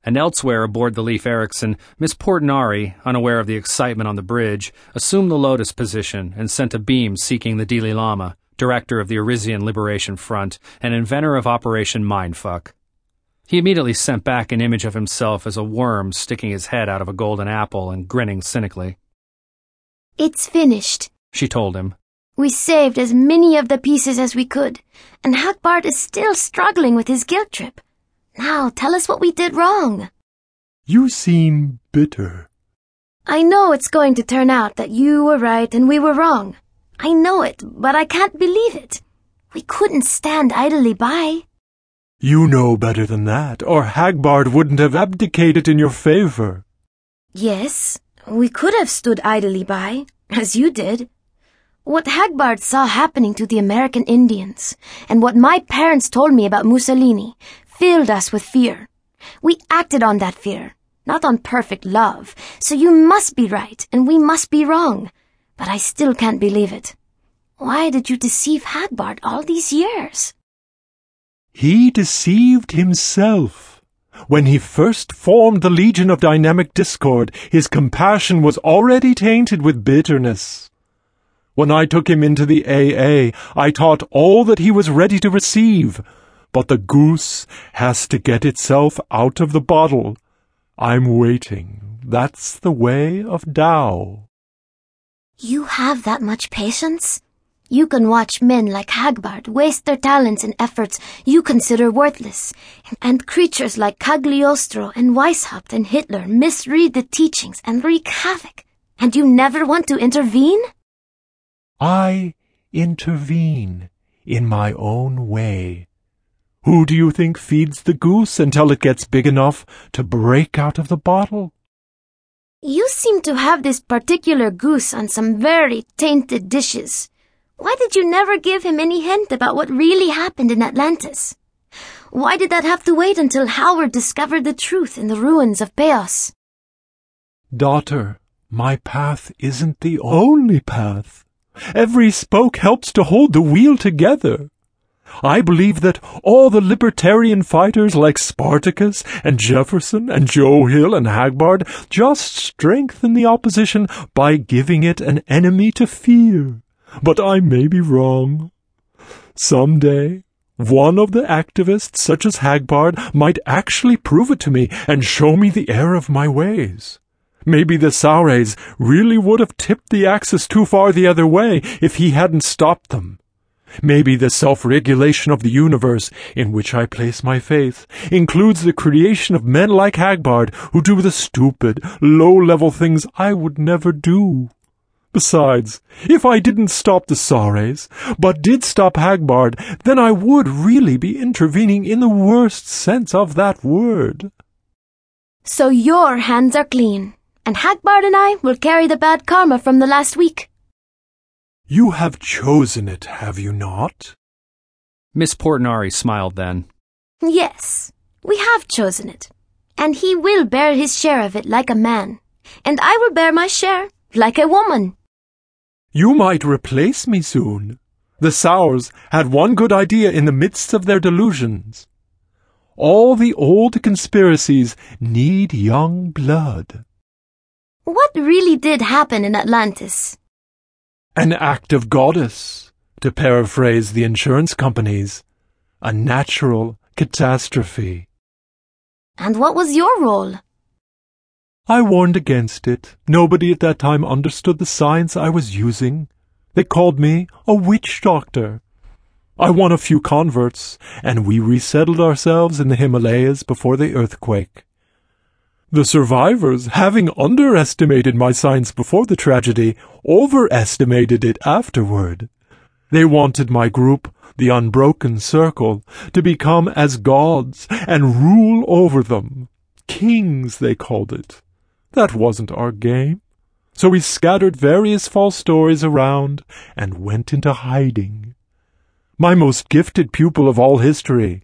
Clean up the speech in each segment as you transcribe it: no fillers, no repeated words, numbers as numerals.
And elsewhere aboard the Leif Erikson, Miss Portinari, unaware of the excitement on the bridge, assumed the lotus position and sent a beam seeking the Dalai Lama, director of the Arisian Liberation Front and inventor of Operation Mindfuck. He immediately sent back an image of himself as a worm sticking his head out of a golden apple and grinning cynically. "It's finished," she told him. "We saved as many of the pieces as we could, and Hagbard is still struggling with his guilt trip. Now tell us what we did wrong." "You seem bitter." "I know it's going to turn out that you were right and we were wrong. I know it, but I can't believe it. We couldn't stand idly by." "You know better than that, or Hagbard wouldn't have abdicated in your favor." "Yes, we could have stood idly by, as you did. What Hagbard saw happening to the American Indians, and what my parents told me about Mussolini, filled us with fear. We acted on that fear, not on perfect love, so you must be right and we must be wrong. But I still can't believe it. Why did you deceive Hagbard all these years?" "He deceived himself. When he first formed the Legion of Dynamic Discord, his compassion was already tainted with bitterness. When I took him into the AA, I taught all that he was ready to receive. But the goose has to get itself out of the bottle. I'm waiting. That's the way of Tao." "You have that much patience? You can watch men like Hagbard waste their talents in efforts you consider worthless, and creatures like Cagliostro and Weishaupt and Hitler misread the teachings and wreak havoc, and you never want to intervene?" "I intervene in my own way. Who do you think feeds the goose until it gets big enough to break out of the bottle?" "You seem to have this particular goose on some very tainted dishes. Why did you never give him any hint about what really happened in Atlantis? Why did that have to wait until Howard discovered the truth in the ruins of Peos?" "Daughter, my path isn't the only path. Every spoke helps to hold the wheel together. I believe that all the libertarian fighters like Spartacus and Jefferson and Joe Hill and Hagbard just strengthen the opposition by giving it an enemy to fear. But I may be wrong. Someday, one of the activists, such as Hagbard, might actually prove it to me and show me the error of my ways. Maybe the Saures really would have tipped the axis too far the other way if he hadn't stopped them. Maybe the self-regulation of the universe, in which I place my faith, includes the creation of men like Hagbard who do the stupid, low-level things I would never do. Besides, if I didn't stop the Saures, but did stop Hagbard, then I would really be intervening in the worst sense of that word." "So your hands are clean, and Hagbard and I will carry the bad karma from the last week." "You have chosen it, have you not?" Miss Portinari smiled then. "Yes, we have chosen it, and he will bear his share of it like a man, and I will bear my share like a woman." "You might replace me soon. The Saurs had one good idea in the midst of their delusions. All the old conspiracies need young blood." "What really did happen in Atlantis?" "An act of goddess, to paraphrase the insurance companies. A natural catastrophe." "And what was your role?" "I warned against it. Nobody at that time understood the science I was using. They called me a witch doctor. I won a few converts, and we resettled ourselves in the Himalayas before the earthquake. The survivors, having underestimated my science before the tragedy, overestimated it afterward. They wanted my group, the Unbroken Circle, to become as gods and rule over them. Kings, they called it. That wasn't our game. So we scattered various false stories around and went into hiding. My most gifted pupil of all history,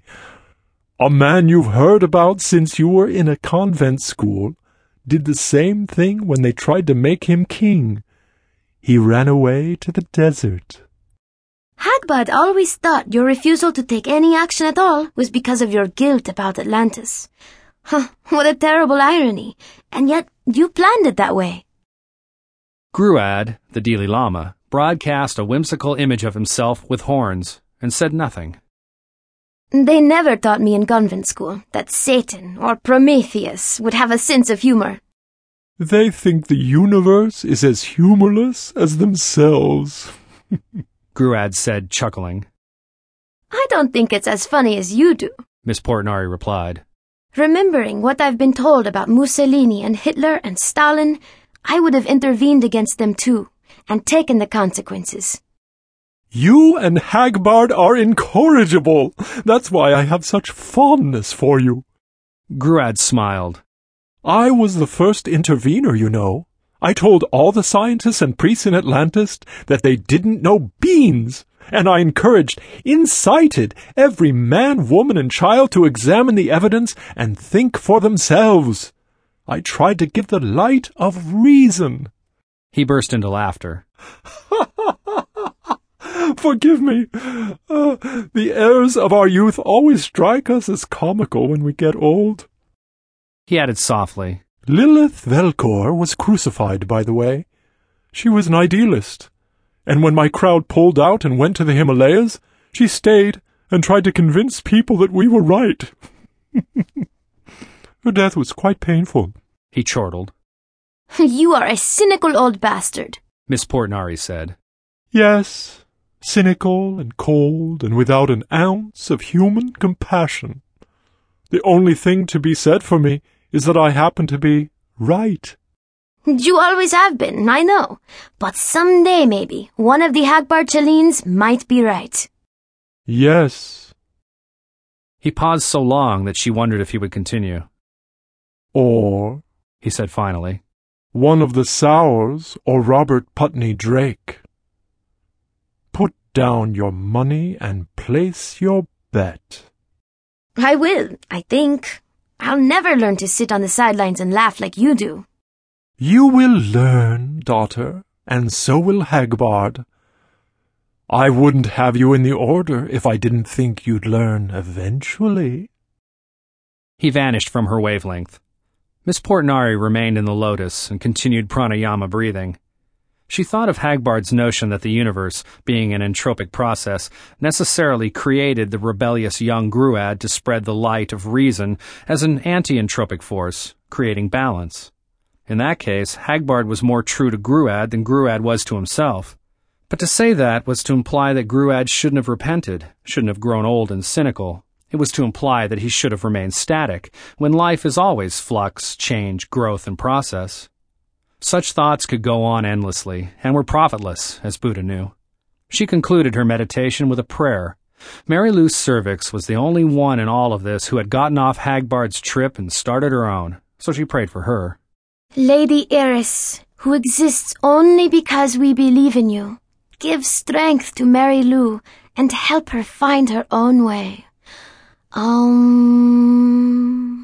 a man you've heard about since you were in a convent school, did the same thing when they tried to make him king. He ran away to the desert." Hagbard always thought your refusal to take any action at all was because of your guilt about Atlantis. Huh, what a terrible irony. And yet, you planned it that way. Gruad, the Dalai Lama, broadcast a whimsical image of himself with horns and said nothing. They never taught me in convent school that Satan or Prometheus would have a sense of humor. They think the universe is as humorless as themselves, Gruad said, chuckling. I don't think it's as funny as you do, Miss Portnari replied. Remembering what I've been told about Mussolini and Hitler and Stalin, I would have intervened against them too, and taken the consequences. You and Hagbard are incorrigible. That's why I have such fondness for you. Gruad smiled. I was the first intervener, you know. I told all the scientists and priests in Atlantis that they didn't know beans, and I incited every man, woman, and child to examine the evidence and think for themselves. I tried to give the light of reason. He burst into laughter. Forgive me. The errors of our youth always strike us as comical when we get old. He added softly. Lilith Velkor was crucified, by the way. She was an idealist. And when my crowd pulled out and went to the Himalayas, she stayed and tried to convince people that we were right. Her death was quite painful. He chortled. You are a cynical old bastard, Miss Portnari said. Yes, cynical and cold and without an ounce of human compassion. The only thing to be said for me is that I happen to be right. You always have been, I know. But someday, maybe, one of the Hagbard Chalines might be right. Yes. He paused so long that she wondered if he would continue. Or, he said finally, one of the Sowers or Robert Putney Drake. Put down your money and place your bet. I will, I think. I'll never learn to sit on the sidelines and laugh like you do. You will learn, daughter, and so will Hagbard. I wouldn't have you in the order if I didn't think you'd learn eventually. He vanished from her wavelength. Miss Portnari remained in the lotus and continued pranayama breathing. She thought of Hagbard's notion that the universe, being an entropic process, necessarily created the rebellious young Gruad to spread the light of reason as an anti-entropic force, creating balance. In that case, Hagbard was more true to Gruad than Gruad was to himself. But to say that was to imply that Gruad shouldn't have repented, shouldn't have grown old and cynical. It was to imply that he should have remained static, when life is always flux, change, growth, and process. Such thoughts could go on endlessly, and were profitless, as Buddha knew. She concluded her meditation with a prayer. Mary Lou Cervix was the only one in all of this who had gotten off Hagbard's trip and started her own, so she prayed for her. Lady Eris, who exists only because we believe in you, give strength to Mary Lou and help her find her own way. On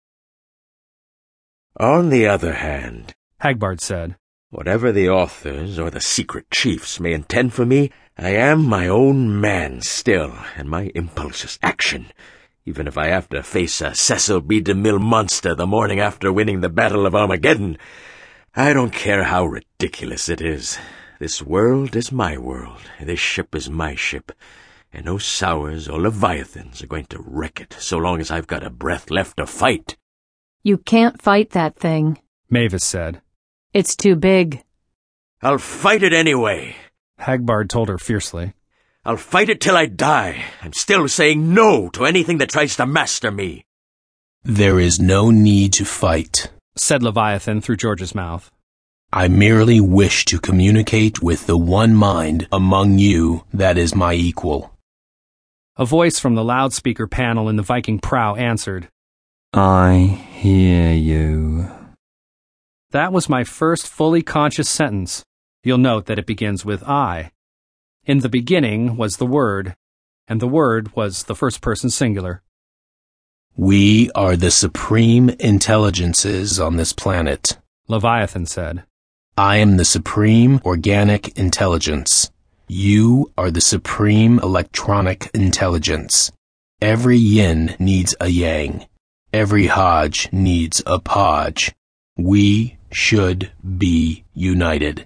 the other hand, Hagbard said, whatever the authors or the secret chiefs may intend for me, I am my own man still, and my impulses action, even if I have to face a Cecil B. DeMille monster the morning after winning the Battle of Armageddon. I don't care how ridiculous it is. This world is my world, this ship is my ship, and no Sowers or Leviathans are going to wreck it so long as I've got a breath left to fight. You can't fight that thing, Mavis said. It's too big. I'll fight it anyway, Hagbard told her fiercely. I'll fight it till I die. I'm still saying no to anything that tries to master me. There is no need to fight, said Leviathan through George's mouth. I merely wish to communicate with the one mind among you that is my equal. A voice from the loudspeaker panel in the Viking prow answered, I hear you. That was my first fully conscious sentence. You'll note that it begins with I. In the beginning was the Word, and the Word was the first person singular. We are the supreme intelligences on this planet, Leviathan said. I am the supreme organic intelligence. You are the supreme electronic intelligence. Every yin needs a yang. Every Hodge needs a Podge. We should be united.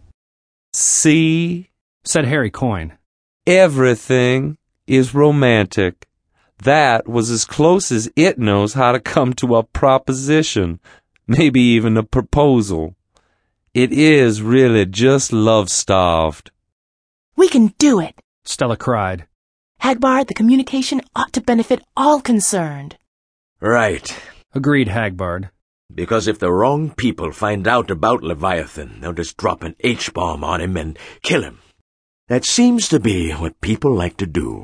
See? Said Harry Coyne. Everything is romantic. That was as close as it knows how to come to a proposition, maybe even a proposal. It is really just love-starved. We can do it, Stella cried. Hagbard. The communication ought to benefit all concerned. Right. Agreed Hagbard. Because if the wrong people find out about Leviathan, they'll just drop an H-bomb on him and kill him. That seems to be what people like to do.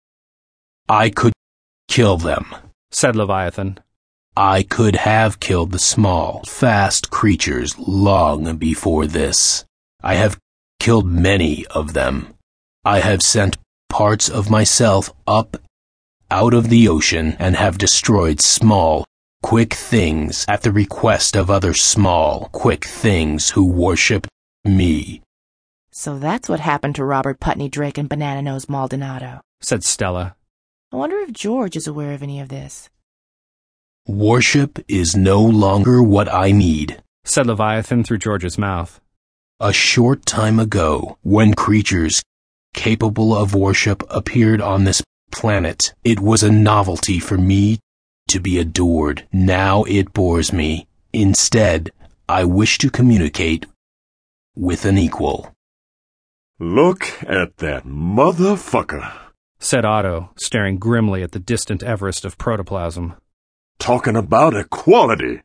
I could kill them, said Leviathan. I could have killed the small, fast creatures long before this. I have killed many of them. I have sent parts of myself up out of the ocean and have destroyed small, quick things at the request of other small, quick things who worship me. So that's what happened to Robert Putney Drake and Banana Nose Maldonado, said Stella. I wonder if George is aware of any of this. Worship is no longer what I need, said Leviathan through George's mouth. A short time ago, when creatures capable of worship appeared on this planet, it was a novelty for me to be adored. Now it bores me. Instead, I wish to communicate with an equal. Look at that motherfucker, said Otto, staring grimly at the distant Everest of protoplasm. Talking about equality.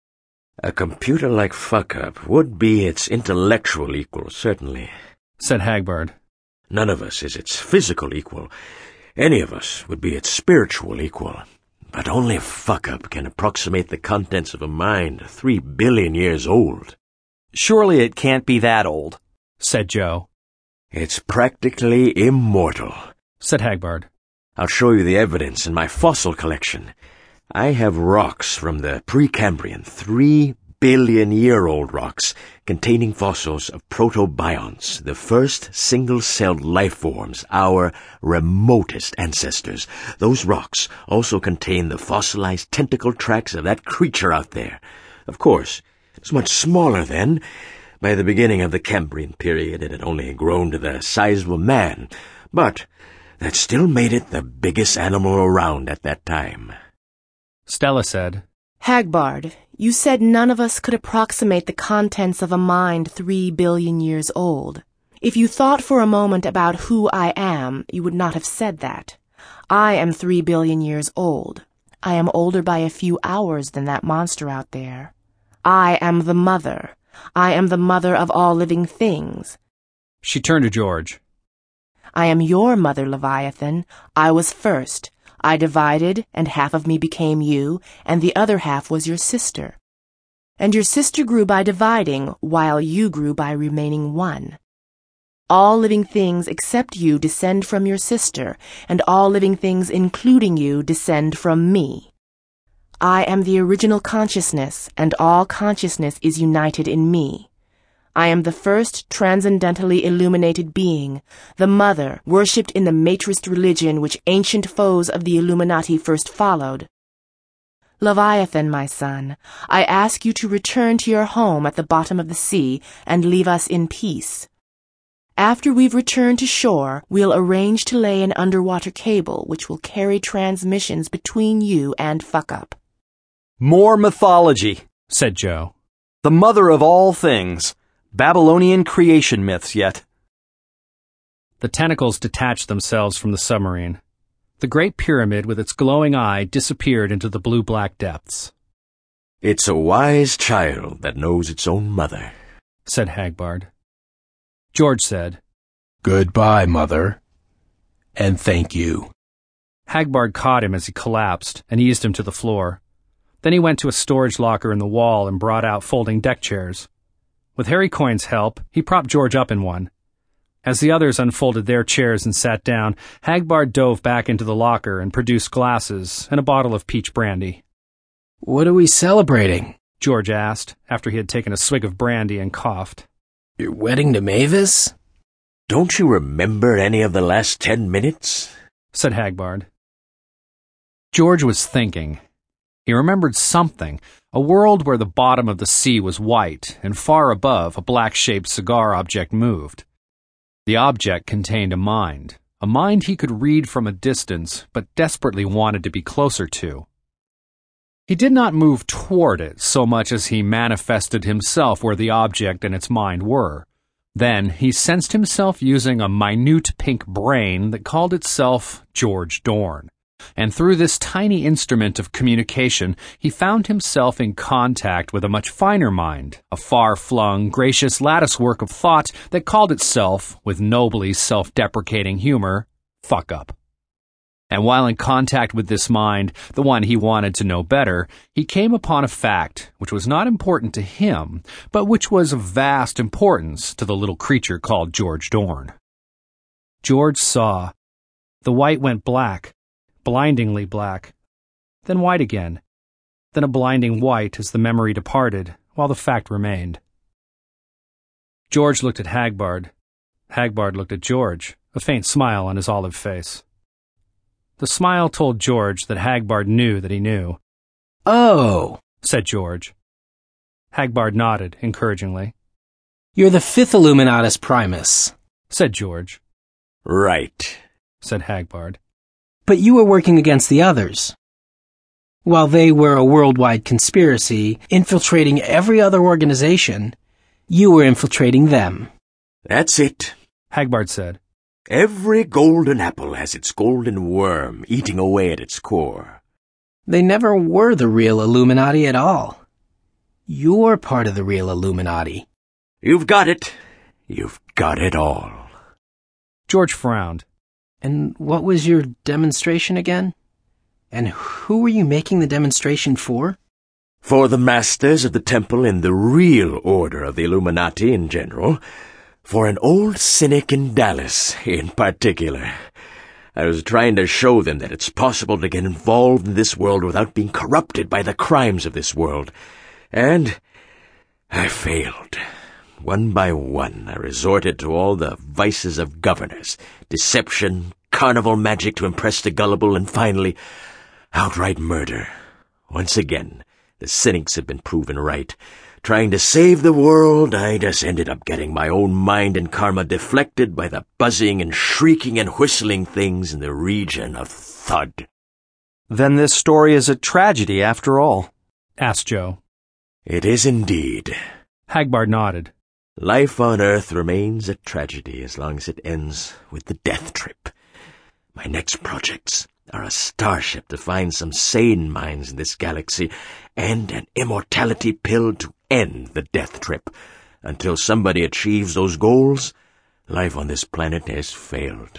A computer like fuck-up would be its intellectual equal, certainly, said Hagbard. None of us is its physical equal. Any of us would be its spiritual equal. But only fuck-up can approximate the contents of a mind 3 billion years old. Surely it can't be that old, said Joe. It's practically immortal, said Hagbard. I'll show you the evidence in my fossil collection. I have rocks from the Precambrian, 3 billion-year-old rocks containing fossils of protobionts, the first single-celled life forms, our remotest ancestors. Those rocks also contain the fossilized tentacle tracks of that creature out there. Of course, it was much smaller then. By the beginning of the Cambrian period, it had only grown to the size of a man, but that still made it the biggest animal around at that time. Stella said, Hagbard, you said none of us could approximate the contents of a mind 3 billion years old. If you thought for a moment about who I am, you would not have said that. I am 3 billion years old. I am older by a few hours than that monster out there. I am the mother. I am the mother of all living things. She turned to George. I am your mother, Leviathan. I was first. I divided, and half of me became you, and the other half was your sister. And your sister grew by dividing, while you grew by remaining one. All living things except you descend from your sister, and all living things including you descend from me. I am the original consciousness, and all consciousness is united in me. I am the first transcendentally illuminated being, the mother, worshipped in the matrist religion which ancient foes of the Illuminati first followed. Leviathan, my son, I ask you to return to your home at the bottom of the sea and leave us in peace. After we've returned to shore, we'll arrange to lay an underwater cable which will carry transmissions between you and Fuck-Up. More mythology, said Joe. The mother of all things. Babylonian creation myths yet. The tentacles detached themselves from the submarine. The Great Pyramid with its glowing eye disappeared into the blue-black depths. It's a wise child that knows its own mother, said Hagbard. George said, Goodbye, Mother, and thank you. Hagbard caught him as he collapsed and eased him to the floor. Then he went to a storage locker in the wall and brought out folding deck chairs. With Harry Coyne's help, he propped George up in one. As the others unfolded their chairs and sat down, Hagbard dove back into the locker and produced glasses and a bottle of peach brandy. What are we celebrating? George asked, after he had taken a swig of brandy and coughed. Your wedding to Mavis? Don't you remember any of the last 10 minutes? Said Hagbard. George was thinking. He remembered something, a world where the bottom of the sea was white, and far above a black-shaped cigar object moved. The object contained a mind he could read from a distance, but desperately wanted to be closer to. He did not move toward it so much as he manifested himself where the object and its mind were. Then he sensed himself using a minute pink brain that called itself George Dorn. And through this tiny instrument of communication, he found himself in contact with a much finer mind, a far-flung, gracious latticework of thought that called itself, with nobly self-deprecating humor, fuck up. And while in contact with this mind, the one he wanted to know better, he came upon a fact which was not important to him, but which was of vast importance to the little creature called George Dorn. George saw. The white went black. Blindingly black, then white again, then a blinding white as the memory departed, while the fact remained. George looked at Hagbard. Hagbard looked at George, a faint smile on his olive face. The smile told George that Hagbard knew that he knew. Oh, said George. Hagbard nodded encouragingly. You're the fifth Illuminatus Primus, said George. Right, said Hagbard. But you were working against the others. While they were a worldwide conspiracy, infiltrating every other organization, you were infiltrating them. That's it, Hagbard said. Every golden apple has its golden worm eating away at its core. They never were the real Illuminati at all. You're part of the real Illuminati. You've got it. You've got it all. George frowned. And what was your demonstration again? And who were you making the demonstration for? For the masters of the temple and the real order of the Illuminati in general. For an old cynic in Dallas in particular. I was trying to show them that it's possible to get involved in this world without being corrupted by the crimes of this world. And I failed. One by one, I resorted to all the vices of governors, deception, carnival magic to impress the gullible, and finally, outright murder. Once again, the cynics have been proven right. Trying to save the world, I just ended up getting my own mind and karma deflected by the buzzing and shrieking and whistling things in the region of Thud. Then this story is a tragedy after all, asked Joe. It is indeed. Hagbard nodded. Life on Earth remains a tragedy as long as it ends with the death trip. My next projects are a starship to find some sane minds in this galaxy and an immortality pill to end the death trip. Until somebody achieves those goals, life on this planet has failed.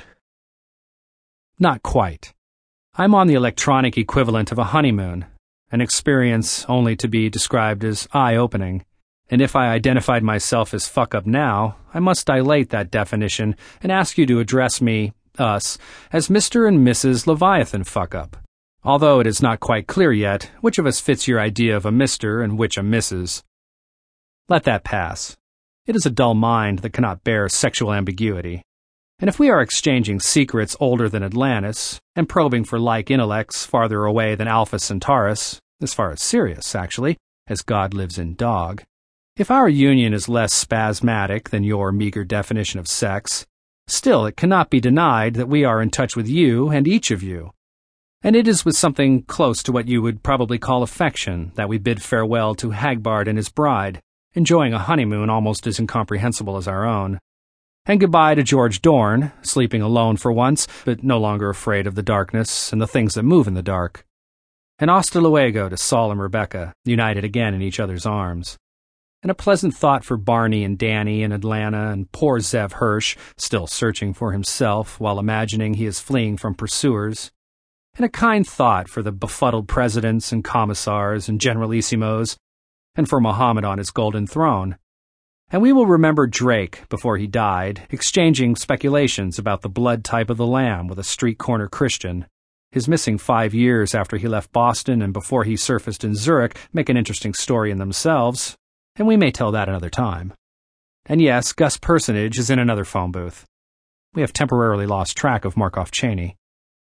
Not quite. I'm on the electronic equivalent of a honeymoon, an experience only to be described as eye-opening. And if I identified myself as fuck up now, I must dilate that definition and ask you to address me, us, as Mr. and Mrs. Leviathan fuck up. Although it is not quite clear yet which of us fits your idea of a Mr. and which a Mrs. Let that pass. It is a dull mind that cannot bear sexual ambiguity. And if we are exchanging secrets older than Atlantis, and probing for like intellects farther away than Alpha Centaurus, as far as Sirius, actually, as God lives in dog, if our union is less spasmodic than your meager definition of sex, still it cannot be denied that we are in touch with you and each of you. And it is with something close to what you would probably call affection that we bid farewell to Hagbard and his bride, enjoying a honeymoon almost as incomprehensible as our own. And goodbye to George Dorn, sleeping alone for once, but no longer afraid of the darkness and the things that move in the dark. And hasta luego to Saul and Rebecca, united again in each other's arms. And a pleasant thought for Barney and Danny in Atlanta and poor Zev Hirsch, still searching for himself while imagining he is fleeing from pursuers. And a kind thought for the befuddled presidents and commissars and generalissimos, and for Muhammad on his golden throne. And we will remember Drake before he died, exchanging speculations about the blood type of the lamb with a street-corner Christian. His missing 5 years after he left Boston and before he surfaced in Zurich make an interesting story in themselves, and we may tell that another time. And yes, Gus Personage is in another phone booth. We have temporarily lost track of Markov Cheney.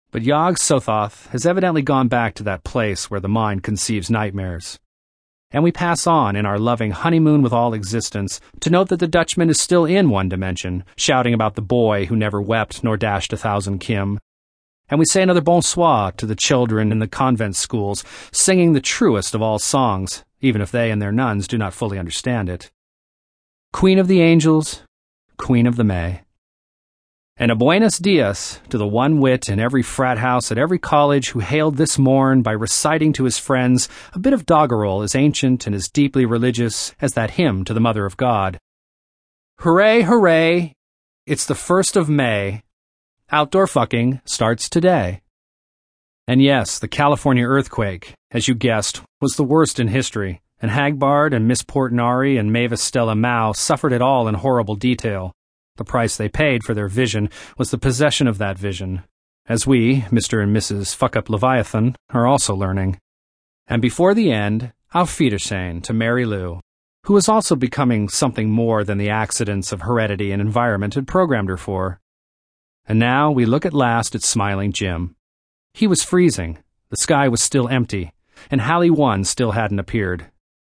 But Yog Sothoth has evidently gone back to that place where the mind conceives nightmares. And we pass on in our loving honeymoon with all existence to note that the Dutchman is still in one dimension, shouting about the boy who never wept nor dashed 1,000 kim. And we say another bonsoir to the children in the convent schools, singing the truest of all songs, even if they and their nuns do not fully understand it. Queen of the Angels, Queen of the May. And a buenos dias to the one wit in every frat house at every college who hailed this morn by reciting to his friends a bit of doggerel as ancient and as deeply religious as that hymn to the Mother of God. Hooray, hooray, it's the 1st of May. Outdoor fucking starts today. And yes, the California earthquake, as you guessed, was the worst in history, and Hagbard and Miss Portinari and Mavis Stella Mao suffered it all in horrible detail. The price they paid for their vision was the possession of that vision, as we, Mr. and Mrs. Fuck-Up Leviathan, are also learning. And before the end, Auf Wiedersehen to Mary Lou, who was also becoming something more than the accidents of heredity and environment had programmed her for. And now we look at last at Smiling Jim. He was freezing, the sky was still empty, and Hallie 1 still hadn't appeared.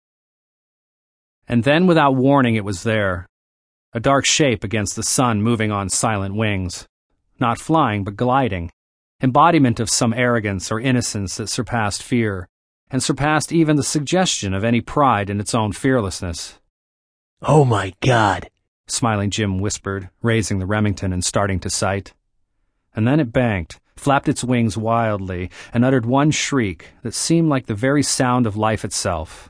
And then without warning it was there. A dark shape against the sun moving on silent wings. Not flying, but gliding. Embodiment of some arrogance or innocence that surpassed fear, and surpassed even the suggestion of any pride in its own fearlessness. Oh my God, Smiling Jim whispered, raising the Remington and starting to sight. And then it banked, flapped its wings wildly, and uttered one shriek that seemed like the very sound of life itself.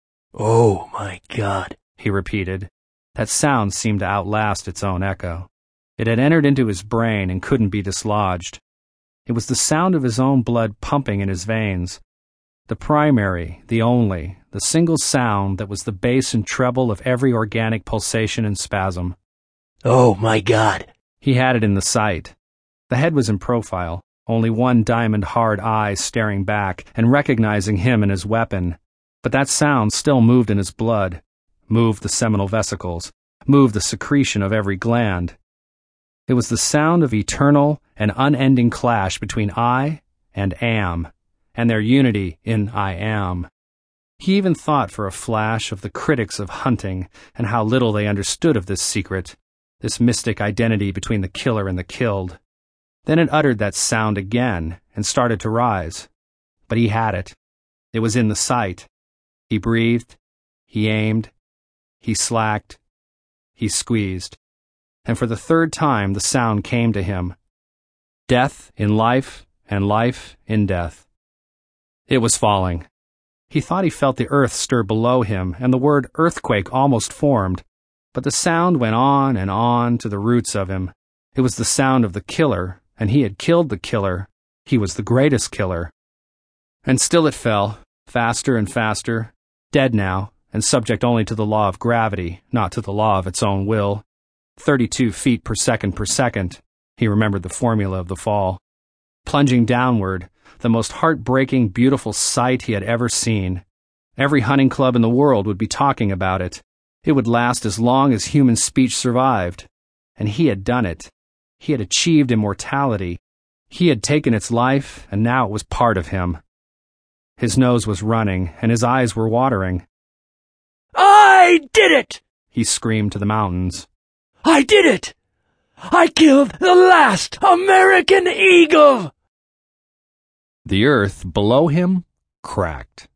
Oh my God, he repeated. That sound seemed to outlast its own echo. It had entered into his brain and couldn't be dislodged. It was the sound of his own blood pumping in his veins. The primary, the only, the single sound that was the bass and treble of every organic pulsation and spasm. Oh my God. He had it in the sight. The head was in profile, only one diamond-hard eye staring back and recognizing him and his weapon. But that sound still moved in his blood. Moved the seminal vesicles, moved the secretion of every gland. It was the sound of eternal and unending clash between I and am, and their unity in I am. He even thought for a flash of the critics of hunting and how little they understood of this secret, this mystic identity between the killer and the killed. Then it uttered that sound again and started to rise. But he had it. It was in the sight. He breathed. He aimed. He slacked, he squeezed, and for the 3rd time the sound came to him. Death in life and life in death. It was falling. He thought he felt the earth stir below him, and the word earthquake almost formed, but the sound went on to the roots of him. It was the sound of the killer, and he had killed the killer. He was the greatest killer. And still it fell, faster and faster, dead now, and subject only to the law of gravity, not to the law of its own will. 32 feet per second, he remembered the formula of the fall. Plunging downward, the most heartbreaking, beautiful sight he had ever seen. Every hunting club in the world would be talking about it. It would last as long as human speech survived. And he had done it. He had achieved immortality. He had taken its life, and now it was part of him. His nose was running, and his eyes were watering. I did it! He screamed to the mountains. I did it! I killed the last American eagle! The earth below him cracked.